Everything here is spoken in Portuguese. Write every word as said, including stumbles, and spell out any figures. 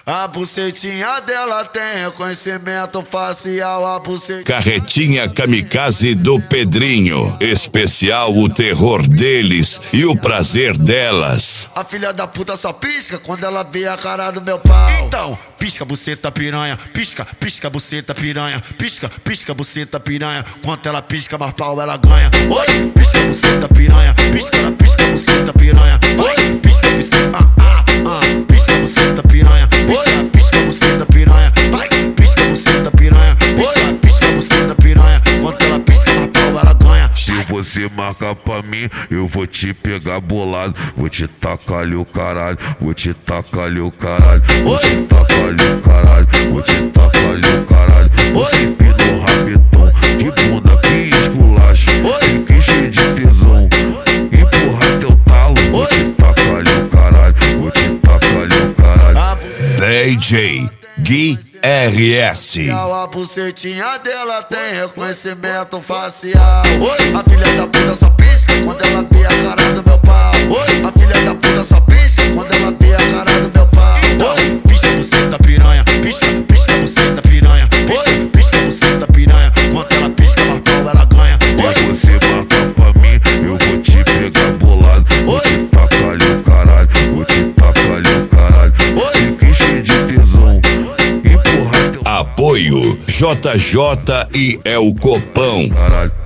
A bucetinha dela tem reconhecimento facial, a bucetinha... Carretinha kamikaze do Pedrinho. Especial o terror deles e o prazer delas. A filha da puta só pisca quando ela vê a cara do meu pau. Então, pisca, buceta, piranha. Pisca, pisca, buceta, piranha. Pisca, pisca, buceta, piranha. Quanto ela pisca, mais pau ela ganha. Oi, pisca, buceta, piranha. Pisca, ela pisca, buceta, piranha. Oi, pisca, buceta, ah, ah, ah. Pisca, buceta, piranha. Pisca, pisca, buceta, piranha. Vai, pisca, buceta, piranha. Pisca, pisca, buceta, piranha. Quanto ela pisca, mais pau ela ganha. Se você marcar pra mim, eu vou te pegar bolado. Vou te tacar ali o caralho. Vou te tacar ali o caralho. Vou te tacar ali o caralho. Vou te tacar ali o caralho. Você pino rabetão. Que bunda, que esculacho. Fiquei cheio de tesão. Empurrar teu talo. Vou te tacar ali o caralho. Vou te tacar ali o caralho. D J Gui R S. A bucetinha dela tem reconhecimento facial. Oi, a filha da puta só pisca quando ela vê a cara do meu pau. Oi, a filha da puta só pisca quando ela vê a cara do meu pau. Oi, pisca, buceta, piranha. Pisca, pisca, buceta, piranha. Pisca, pisca, buceta, piranha. Quando ela pisca, mais pau ela ganha. Se você marcar pra mim, eu vou te pegar bolado. Vou te tacar ali o caralho. Vou te tacar ali o caralho. Fiquei cheio de tesão. Apoio J J e El Copão. Caralho.